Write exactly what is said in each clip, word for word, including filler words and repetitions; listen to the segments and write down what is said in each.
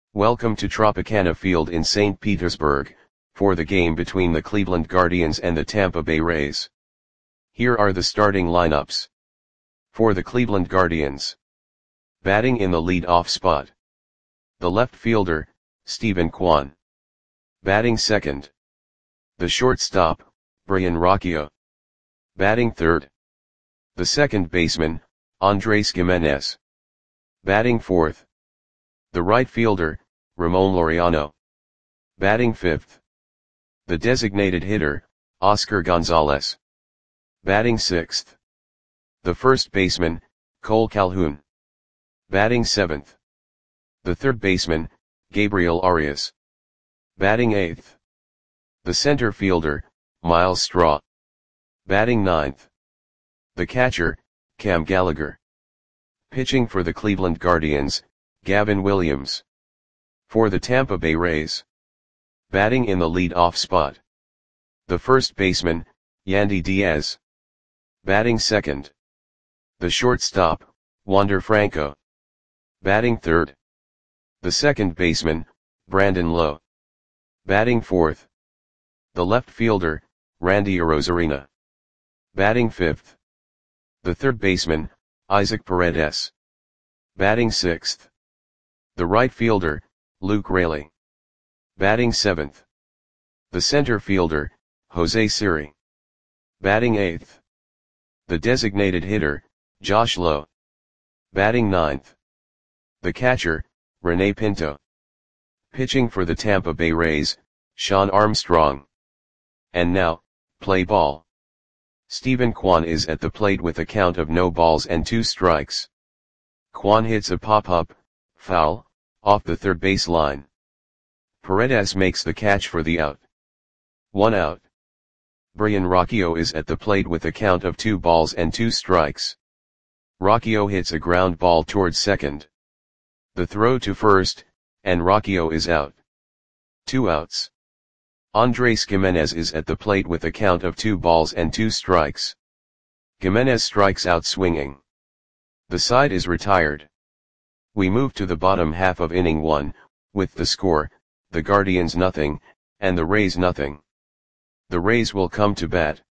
Welcome to Tropicana Field in Saint Petersburg, for the game between the Cleveland Guardians and the Tampa Bay Rays. Here are the starting lineups. For the Cleveland Guardians. Batting in the lead-off spot. The left fielder, Steven Kwan. Batting second. The shortstop, Brayan Rocchio. Batting third. The second baseman, Andres Gimenez. Batting fourth. The right fielder, Ramon Laureano. Batting fifth. The designated hitter, Oscar Gonzalez. Batting sixth. The first baseman, Cole Calhoun. Batting seventh. The third baseman, Gabriel Arias. Batting eighth. The center fielder, Myles Straw. Batting ninth. The catcher, Cam Gallagher. Pitching for the Cleveland Guardians, Gavin Williams. For the Tampa Bay Rays. Batting in the lead-off spot. The first baseman, Yandy Diaz. Batting second. The shortstop, Wander Franco. Batting third. The second baseman, Brandon Lowe. Batting fourth. The left fielder, Randy Arozarena. Batting fifth. The third baseman, Isaac Paredes. Batting sixth. The right fielder, Luke Raley. Batting seventh. The center fielder, Jose Siri. Batting eighth. The designated hitter, Josh Lowe. Batting ninth. The catcher, Rene Pinto. Pitching for the Tampa Bay Rays, Shawn Armstrong. And now, play ball. Steven Kwan is at the plate with a count of no balls and two strikes. Kwan hits a pop-up, foul, off the third base line. Paredes makes the catch for the out. One out. Brayan Rocchio is at the plate with a count of two balls and two strikes. Rocchio hits a ground ball towards second. The throw to first, and Rocchio is out. Two outs. Andres Gimenez is at the plate with a count of two balls and two strikes. Gimenez strikes out swinging. The side is retired. We move to the bottom half of inning one, with the score, the Guardians nothing, and the Rays nothing. The Rays will come to bat.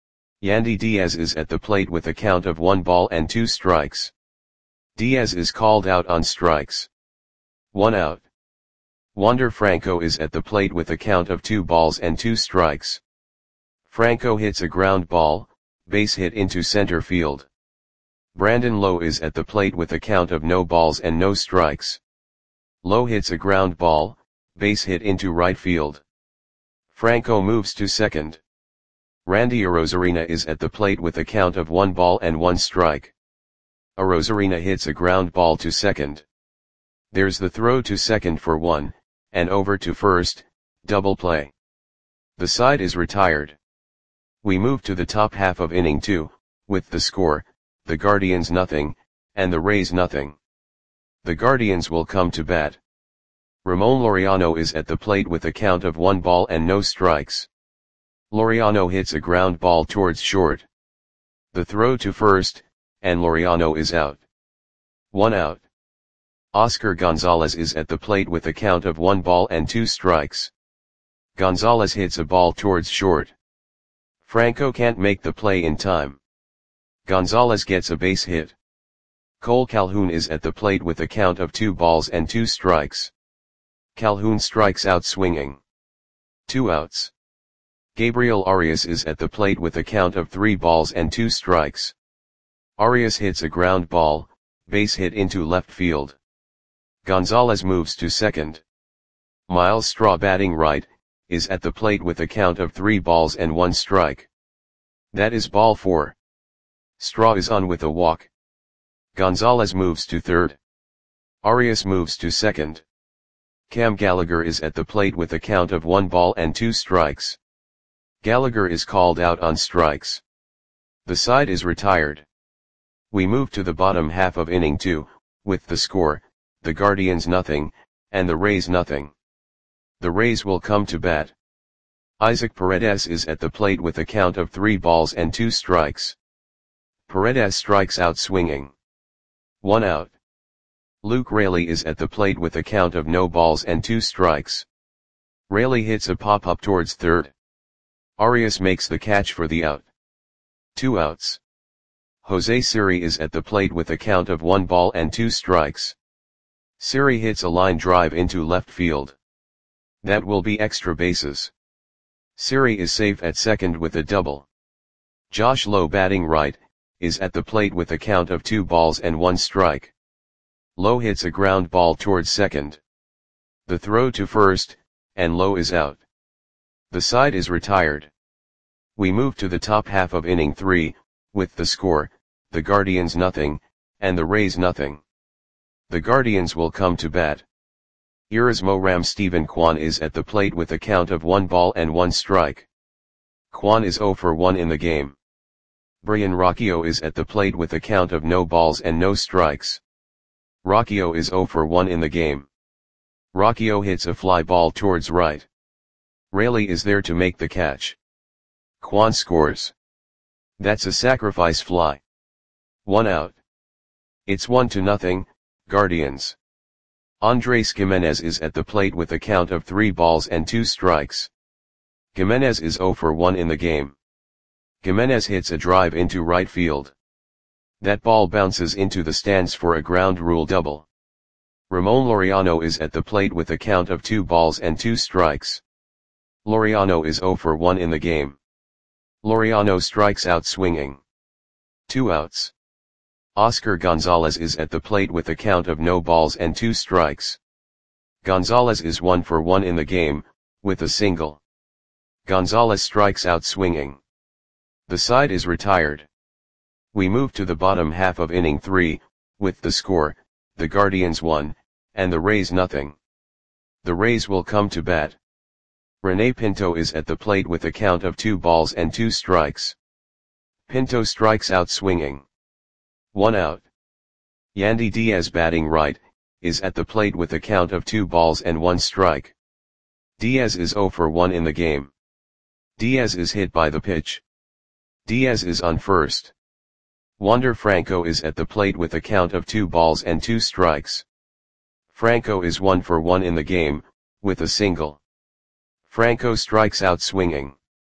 Yandy Diaz is at the plate with a count of one ball and two strikes. Diaz is called out on strikes. One out. Wander Franco is at the plate with a count of two balls and two strikes. Franco hits a ground ball, base hit into center field. Brandon Lowe is at the plate with a count of no balls and no strikes. Lowe hits a ground ball, base hit into right field. Franco moves to second. Randy Arozarena is at the plate with a count of one ball and one strike. Arozarena hits a ground ball to second. There's the throw to second for one, and over to first, double play. The side is retired. We move to the top half of inning two, with the score, the Guardians nothing, and the Rays nothing. The Guardians will come to bat. Ramon Laureano is at the plate with a count of one ball and no strikes. Laureano hits a ground ball towards short. The throw to first, and Laureano is out. One out. Oscar Gonzalez is at the plate with a count of one ball and two strikes. Gonzalez hits a ball towards short. Franco can't make the play in time. Gonzalez gets a base hit. Cole Calhoun is at the plate with a count of two balls and two strikes. Calhoun strikes out swinging. Two outs. Gabriel Arias is at the plate with a count of three balls and two strikes. Arias hits a ground ball, base hit into left field. Gonzalez moves to second. Myles Straw, batting right, is at the plate with a count of three balls and one strike. That is ball four. Straw is on with a walk. Gonzalez moves to third. Arias moves to second. Cam Gallagher is at the plate with a count of one ball and two strikes. Gallagher is called out on strikes. The side is retired. We move to the bottom half of inning two, with the score, the Guardians nothing, and the Rays nothing. The Rays will come to bat. Isaac Paredes is at the plate with a count of three balls and two strikes. Paredes strikes out swinging. One out. Luke Raley is at the plate with a count of no balls and two strikes. Raley hits a pop-up towards third. Arias makes the catch for the out. Two outs. Jose Siri is at the plate with a count of one ball and two strikes. Siri hits a line drive into left field. That will be extra bases. Siri is safe at second with a double. Josh Lowe, batting right, is at the plate with a count of two balls and one strike. Lowe hits a ground ball towards second. The throw to first, and Lowe is out. The side is retired. We move to the top half of inning three, with the score, the Guardians nothing, and the Rays nothing. The Guardians will come to bat. Erasmo Ram Steven Kwan is at the plate with a count of one ball and one strike. Kwan is zero for one in the game. Brian Rocchio is at the plate with a count of no balls and no strikes. Rocchio is zero for one in the game. Rocchio hits a fly ball towards right. Raley is there to make the catch. Kwan scores. That's a sacrifice fly. One out. It's one to nothing, Guardians. Andres Gimenez is at the plate with a count of three balls and two strikes. Gimenez is zero for one in the game. Gimenez hits a drive into right field. That ball bounces into the stands for a ground rule double. Ramon Laureano is at the plate with a count of two balls and two strikes. Laureano is zero for one in the game. Laureano strikes out swinging. Two outs. Oscar Gonzalez is at the plate with a count of no balls and two strikes. Gonzalez is one for one in the game, with a single. Gonzalez strikes out swinging. The side is retired. We move to the bottom half of inning three, with the score, the Guardians one, and the Rays nothing. The Rays will come to bat. Rene Pinto is at the plate with a count of two balls and two strikes. Pinto strikes out swinging. One out. Yandy Diaz, batting right, is at the plate with a count of two balls and one strike. Diaz is zero for one in the game. Diaz is hit by the pitch. Diaz is on first. Wander Franco is at the plate with a count of two balls and two strikes. Franco is one for one in the game, with a single. Franco strikes out swinging.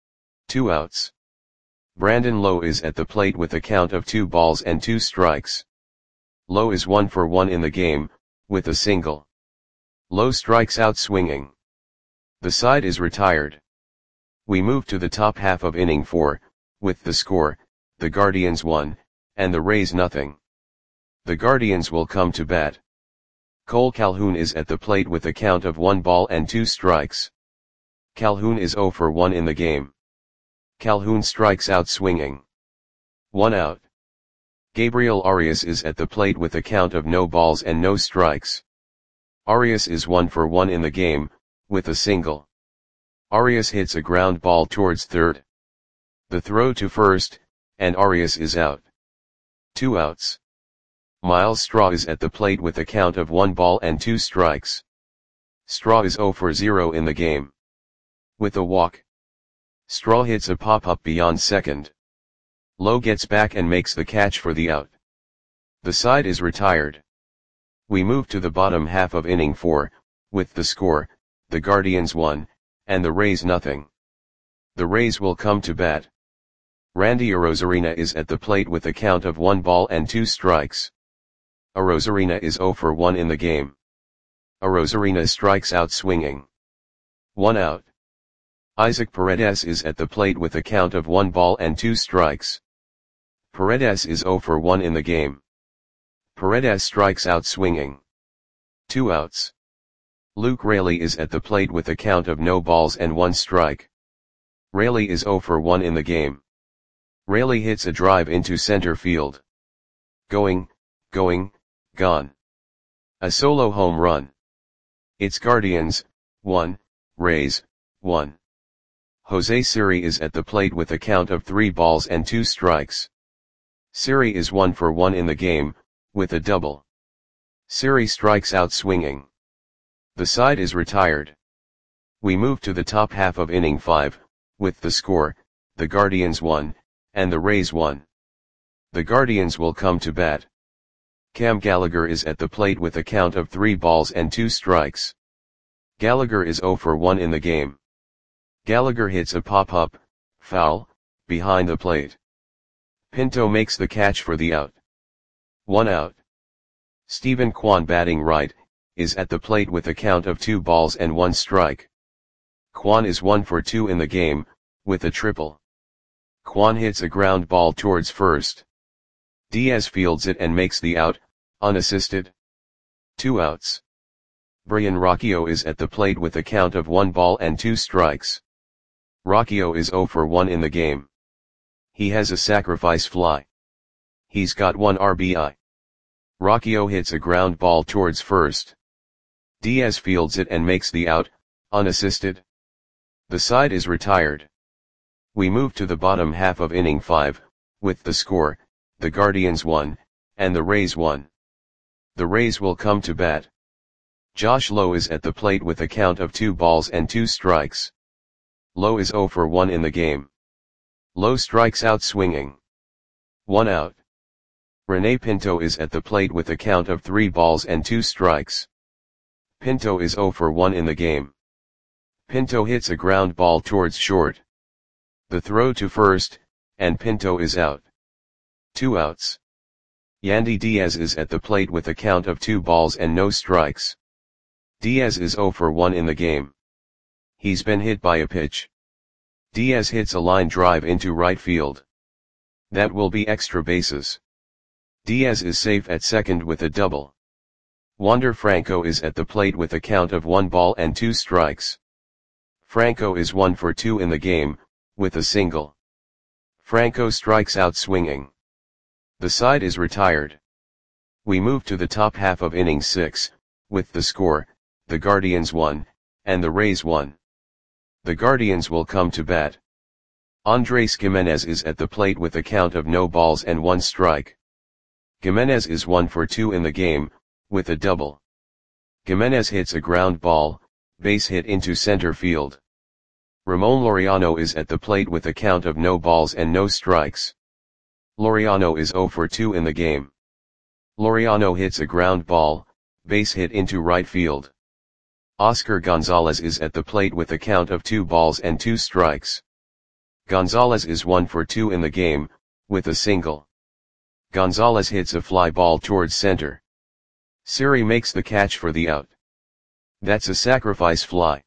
Two outs. Brandon Lowe is at the plate with a count of two balls and two strikes. Lowe is one for one in the game, with a single. Lowe strikes out swinging. The side is retired. We move to the top half of inning four, with the score, the Guardians one, and the Rays nothing. The Guardians will come to bat. Cole Calhoun is at the plate with a count of one ball and two strikes. Calhoun is zero for one in the game. Calhoun strikes out swinging. One out. Gabriel Arias is at the plate with a count of no balls and no strikes. Arias is one for one in the game, with a single. Arias hits a ground ball towards third. The throw to first, and Arias is out. Two outs. Miles Straw is at the plate with a count of one ball and two strikes. Straw is zero for zero in the game. With a walk. Straw hits a pop-up beyond second. Lowe gets back and makes the catch for the out. The side is retired. We move to the bottom half of inning four, with the score, the Guardians one, and the Rays nothing. The Rays will come to bat. Randy Arozarena is at the plate with a count of one ball and two strikes. Arozarena is zero for one in the game. Arozarena strikes out swinging. One out. Isaac Paredes is at the plate with a count of one ball and two strikes. Paredes is zero for one in the game. Paredes strikes out swinging. Two outs. Luke Raley is at the plate with a count of no balls and one strike. Raley is zero for one in the game. Raley hits a drive into center field. Going, going, gone. A solo home run. It's Guardians, one, Rays, one. Jose Siri is at the plate with a count of three balls and two strikes. Siri is one for one in the game, with a double. Siri strikes out swinging. The side is retired. We move to the top half of inning five, with the score, the Guardians one, and the Rays one. The Guardians will come to bat. Cam Gallagher is at the plate with a count of three balls and two strikes. Gallagher is zero for one in the game. Gallagher hits a pop-up, foul, behind the plate. Pinto makes the catch for the out. One out. Stephen Kwan, batting right, is at the plate with a count of two balls and one strike. Kwan is one for two in the game, with a triple. Kwan hits a ground ball towards first. Diaz fields it and makes the out, unassisted. Two outs. Brian Rocchio is at the plate with a count of one ball and two strikes. Rocchio is zero for one in the game. He has a sacrifice fly. He's got one R B I. Rocchio hits a ground ball towards first. Diaz fields it and makes the out, unassisted. The side is retired. We move to the bottom half of inning five, with the score, the Guardians one, and the Rays one. The Rays will come to bat. Josh Lowe is at the plate with a count of two balls and two strikes. Lowe is zero for one in the game. Lowe strikes out swinging. One out. Rene Pinto is at the plate with a count of three balls and two strikes. Pinto is zero for one in the game. Pinto hits a ground ball towards short. The throw to first, and Pinto is out. Two outs. Yandy Diaz is at the plate with a count of two balls and no strikes. Diaz is zero for one in the game. He's been hit by a pitch. Diaz hits a line drive into right field. That will be extra bases. Diaz is safe at second with a double. Wander Franco is at the plate with a count of one ball and two strikes. Franco is one for two in the game, with a single. Franco strikes out swinging. The side is retired. We move to the top half of inning six, with the score, the Guardians one, and the Rays one. The Guardians will come to bat. Andres Gimenez is at the plate with a count of no balls and one strike. Gimenez is one for two in the game, with a double. Gimenez hits a ground ball, base hit into center field. Ramon Laureano is at the plate with a count of no balls and no strikes. Laureano is zero for two in the game. Laureano hits a ground ball, base hit into right field. Oscar Gonzalez is at the plate with a count of two balls and two strikes. Gonzalez is one for two in the game, with a single. Gonzalez hits a fly ball towards center. Siri makes the catch for the out. That's a sacrifice fly.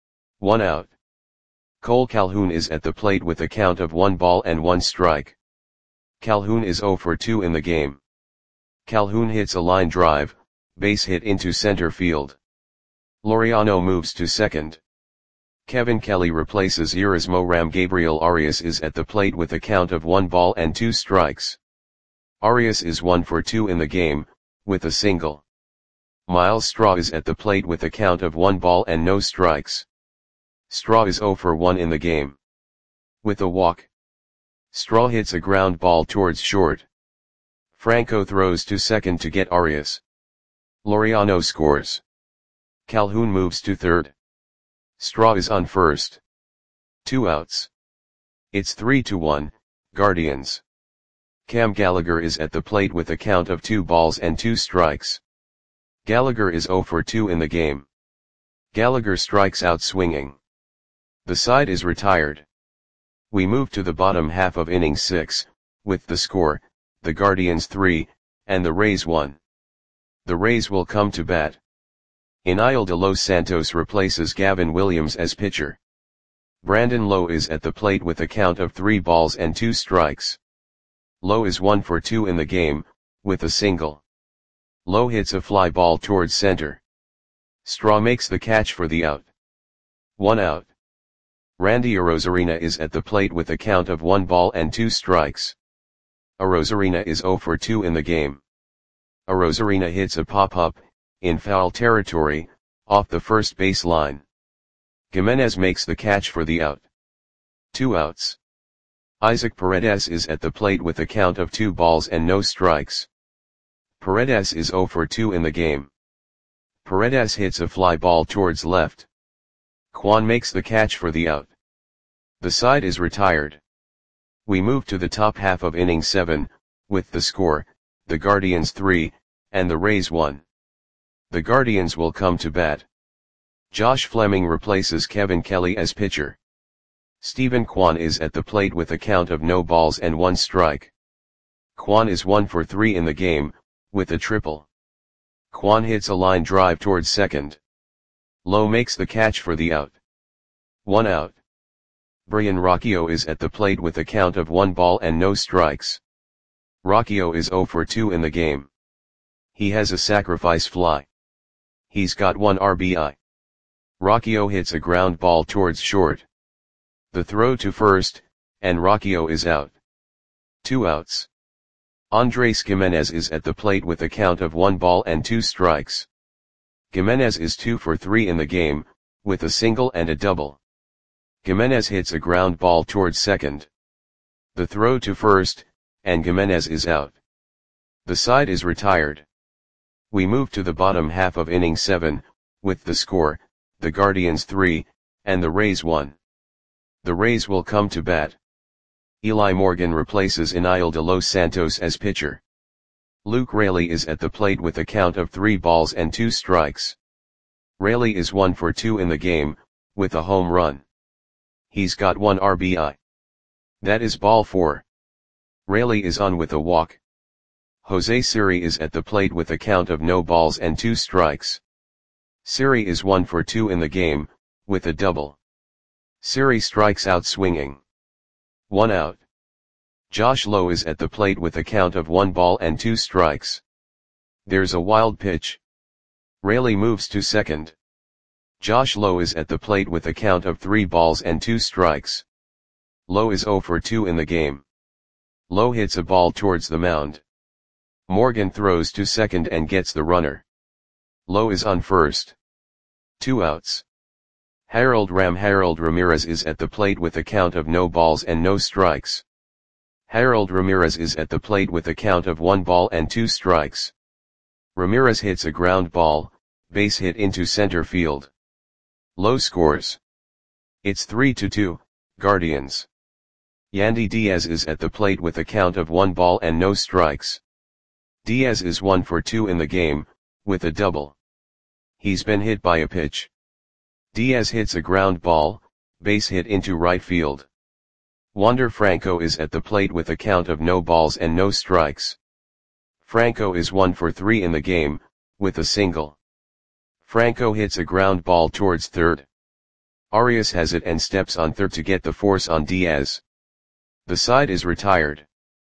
One out. Cole Calhoun is at the plate with a count of one ball and one strike. Calhoun is zero for two in the game. Calhoun hits a line drive, base hit into center field. Laureano moves to second. Kevin Kelly replaces Erasmo Ram. Gabriel Arias is at the plate with a count of one ball and two strikes. Arias is one for two in the game, with a single. Miles Straw is at the plate with a count of one ball and no strikes. Straw is zero for one in the game. With a walk. Straw hits a ground ball towards short. Franco throws to second to get Arias. Laureano scores. Calhoun moves to third. Straw is on first. Two outs. It's three to one, Guardians. Cam Gallagher is at the plate with a count of two balls and two strikes. Gallagher is zero for two in the game. Gallagher strikes out swinging. The side is retired. We move to the bottom half of inning six, with the score, the Guardians three, and the Rays one. The Rays will come to bat. Iniel de Los Santos replaces Gavin Williams as pitcher. Brandon Lowe is at the plate with a count of three balls and two strikes. Lowe is one for two in the game, with a single. Lowe hits a fly ball towards center. Straw makes the catch for the out. One out. Randy Arozarena is at the plate with a count of one ball and two strikes. Arozarena is zero for two in the game. Arozarena hits a pop-up, in foul territory, off the first base line. Gimenez makes the catch for the out. Two outs. Isaac Paredes is at the plate with a count of two balls and no strikes. Paredes is zero for two in the game. Paredes hits a fly ball towards left. Kwan makes the catch for the out. The side is retired. We move to the top half of inning seven, with the score, the Guardians three, and the Rays one. The Guardians will come to bat. Josh Fleming replaces Kevin Kelly as pitcher. Stephen Kwan is at the plate with a count of no balls and one strike. Kwan is one for three in the game, with a triple. Kwan hits a line drive towards second. Lowe makes the catch for the out. One out. Brian Rocchio is at the plate with a count of one ball and no strikes. Rocchio is zero for two in the game. He has a sacrifice fly. He's got one R B I. Rocchio hits a ground ball towards short. The throw to first, and Rocchio is out. Two outs. Andres Gimenez is at the plate with a count of one ball and two strikes. Gimenez is two for three in the game, with a single and a double. Gimenez hits a ground ball towards second. The throw to first, and Gimenez is out. The side is retired. We move to the bottom half of inning seven, with the score, the Guardians three, and the Rays one. The Rays will come to bat. Eli Morgan replaces Eniel de Los Santos as pitcher. Luke Raley is at the plate with a count of three balls and two strikes. Raley is one for two in the game, with a home run. He's got one R B I. That is ball four. Raley is on with a walk. Jose Siri is at the plate with a count of no balls and two strikes. Siri is one for two in the game, with a double. Siri strikes out swinging. One out. Josh Lowe is at the plate with a count of one ball and two strikes. There's a wild pitch. Raley moves to second. Josh Lowe is at the plate with a count of three balls and two strikes. Lowe is zero for two in the game. Lowe hits a ball towards the mound. Morgan throws to second and gets the runner. Lowe is on first. Two outs. Harold Ram Harold Ramirez is at the plate with a count of no balls and no strikes. Harold Ramirez is at the plate with a count of one ball and two strikes. Ramirez hits a ground ball, base hit into center field. Lowe scores. It's three to two, Guardians. Yandy Diaz is at the plate with a count of one ball and no strikes. Diaz is one for two in the game, with a double. He's been hit by a pitch. Diaz hits a ground ball, base hit into right field. Wander Franco is at the plate with a count of no balls and no strikes. Franco is one for three in the game, with a single. Franco hits a ground ball towards third. Arias has it and steps on third to get the force on Diaz. The side is retired.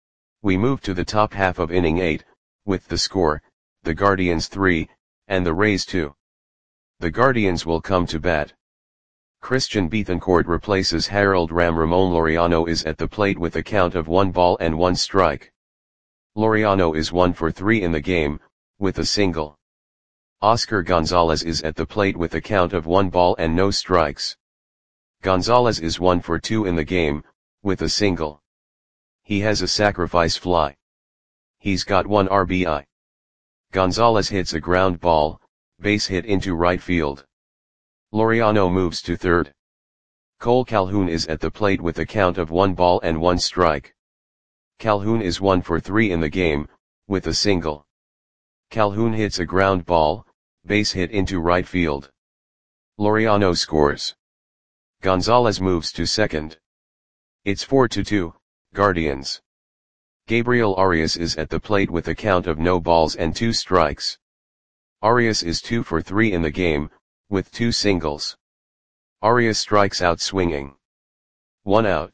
We move to the top half of inning eight, with the score, the Guardians three, and the Rays two. The Guardians will come to bat. Christian Bethancourt replaces Harold Ram. Ramon Laureano is at the plate with a count of one ball and one strike. Laureano is one for three in the game, with a single. Oscar Gonzalez is at the plate with a count of one ball and no strikes. Gonzalez is one for two in the game, with a single. He has a sacrifice fly. He's got one R B I. Gonzalez hits a ground ball, base hit into right field. Laureano moves to third. Cole Calhoun is at the plate with a count of one ball and one strike. Calhoun is one for three in the game, with a single. Calhoun hits a ground ball, base hit into right field. Laureano scores. Gonzalez moves to second. It's four to two, Guardians. Gabriel Arias is at the plate with a count of no balls and two strikes. Arias is two for three in the game, with two singles. Arias strikes out swinging. One out.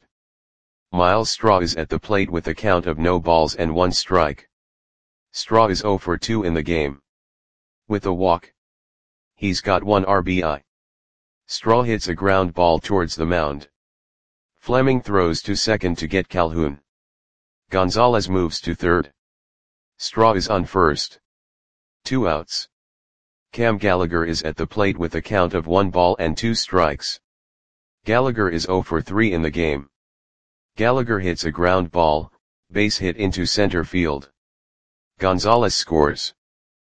Miles Straw is at the plate with a count of no balls and one strike. Straw is zero for two in the game. With a walk. He's got one R B I. Straw hits a ground ball towards the mound. Fleming throws to second to get Calhoun. Gonzalez moves to third. Straw is on first. Two outs. Cam Gallagher is at the plate with a count of one ball and two strikes. Gallagher is zero for three in the game. Gallagher hits a ground ball, base hit into center field. Gonzalez scores.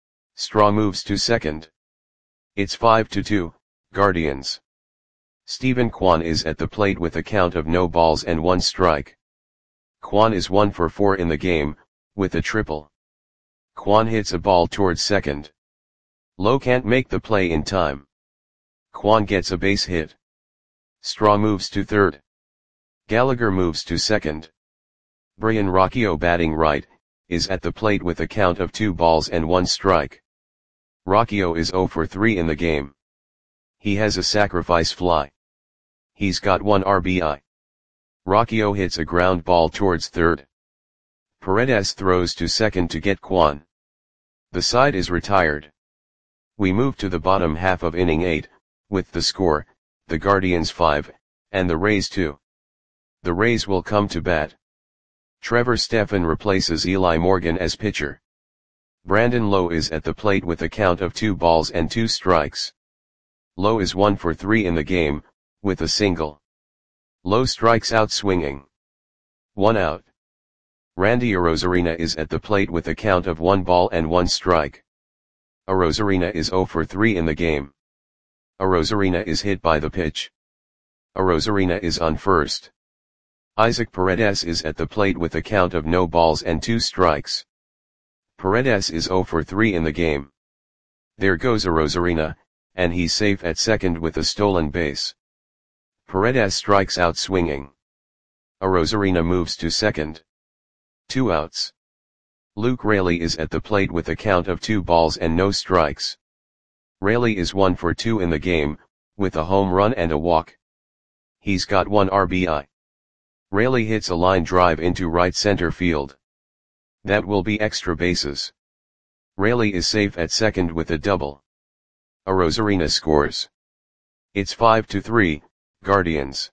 Straw moves to second. It's five to two, Guardians. Stephen Kwan is at the plate with a count of no balls and one strike. Kwan is one for four in the game, with a triple. Kwon hits a ball towards second. Low can't make the play in time. Kwon gets a base hit. Straw moves to third. Gallagher moves to second. Brian Rocchio, batting right, is at the plate with a count of two balls and one strike. Rocchio is zero for three in the game. He has a sacrifice fly. He's got one R B I. Rocchio hits a ground ball towards third. Paredes throws to second to get Kwon. The side is retired. We move to the bottom half of inning eight, with the score, the Guardians five, and the Rays two. The Rays will come to bat. Trevor Stephan replaces Eli Morgan as pitcher. Brandon Lowe is at the plate with a count of two balls and two strikes. Lowe is one for three in the game, with a single. Lowe strikes out swinging. One out. Randy Arozarena is at the plate with a count of one ball and one strike. Arozarena is zero for three in the game. Arozarena is hit by the pitch. Arozarena is on first. Isaac Paredes is at the plate with a count of no balls and two strikes. Paredes is zero for three in the game. There goes Arozarena, and he's safe at second with a stolen base. Paredes strikes out swinging. Arozarena moves to second. Two outs. Luke Raley is at the plate with a count of two balls and no strikes. Raley is one for two in the game, with a home run and a walk. He's got one R B I. Raley hits a line drive into right center field. That will be extra bases. Raley is safe at second with a double. Arozarena scores. It's five to three, Guardians.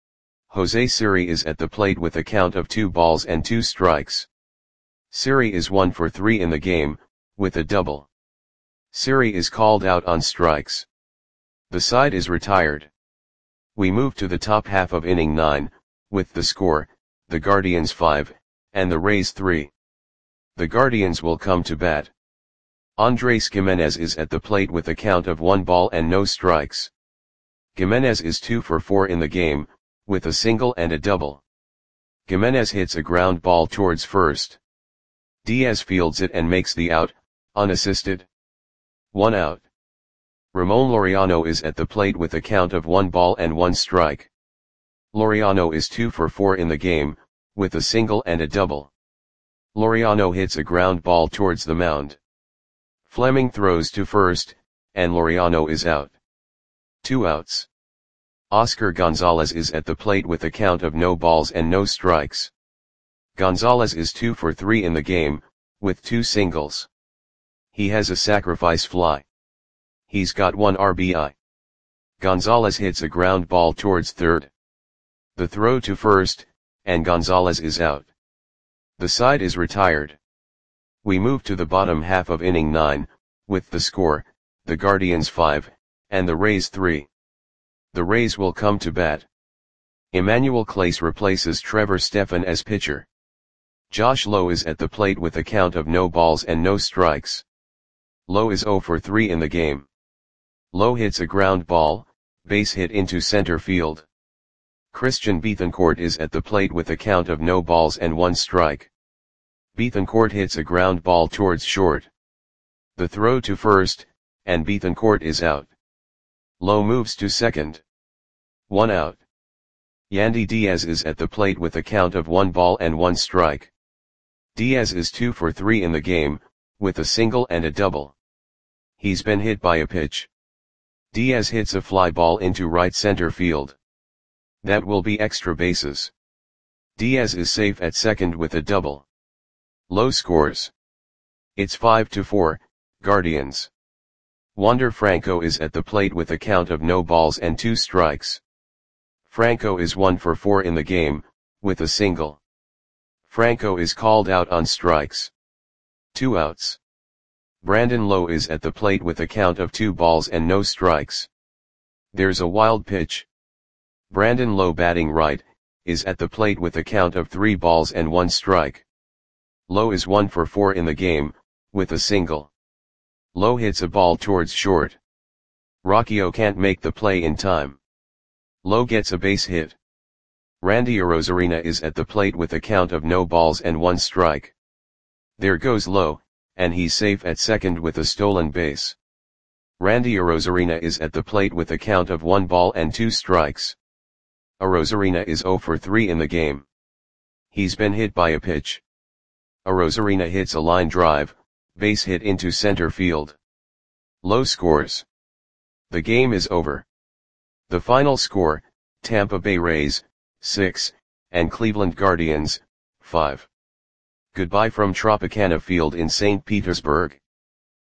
Jose Siri is at the plate with a count of two balls and two strikes. Siri is one for three in the game, with a double. Siri is called out on strikes. The side is retired. We move to the top half of inning nine, with the score, the Guardians five, and the Rays three. The Guardians will come to bat. Andres Gimenez is at the plate with a count of one ball and no strikes. Gimenez is two for four in the game, with a single and a double. Gimenez hits a ground ball towards first. Diaz fields it and makes the out, unassisted. One out. Ramon Laureano is at the plate with a count of one ball and one strike. Laureano is two for four in the game, with a single and a double. Laureano hits a ground ball towards the mound. Fleming throws to first, and Laureano is out. Two outs. Oscar Gonzalez is at the plate with a count of no balls and no strikes. Gonzalez is two for three in the game, with two singles. He has a sacrifice fly. He's got one R B I. Gonzalez hits a ground ball towards third. The throw to first, and Gonzalez is out. The side is retired. We move to the bottom half of inning nine, with the score, the Guardians five, and the Rays three. The Rays will come to bat. Emmanuel Clase replaces Trevor Stephan as pitcher. Josh Lowe is at the plate with a count of no balls and no strikes. Lowe is zero for three in the game. Lowe hits a ground ball, base hit into center field. Christian Bethancourt is at the plate with a count of no balls and one strike. Bethancourt hits a ground ball towards short. The throw to first, and Bethancourt is out. Lowe moves to second. One out. Yandy Diaz is at the plate with a count of one ball and one strike. Diaz is two for three in the game, with a single and a double. He's been hit by a pitch. Diaz hits a fly ball into right center field. That will be extra bases. Diaz is safe at second with a double. Lowe scores. It's five to four, Guardians. Wander Franco is at the plate with a count of no balls and two strikes. Franco is one for four in the game, with a single. Franco is called out on strikes. Two outs. Brandon Lowe is at the plate with a count of two balls and no strikes. There's a wild pitch. Brandon Lowe, batting right, is at the plate with a count of three balls and one strike. Lowe is one for four in the game, with a single. Lowe hits a ball towards short. Rocchio can't make the play in time. Lowe gets a base hit. Randy Arozarena is at the plate with a count of no balls and one strike. There goes Lowe, and he's safe at second with a stolen base. Randy Arozarena is at the plate with a count of one ball and two strikes. Arozarena is zero for three in the game. He's been hit by a pitch. Arozarena hits a line drive, base hit into center field. Low scores. The game is over. The final score, Tampa Bay Rays, six, and Cleveland Guardians, five. Goodbye from Tropicana Field in Saint Petersburg.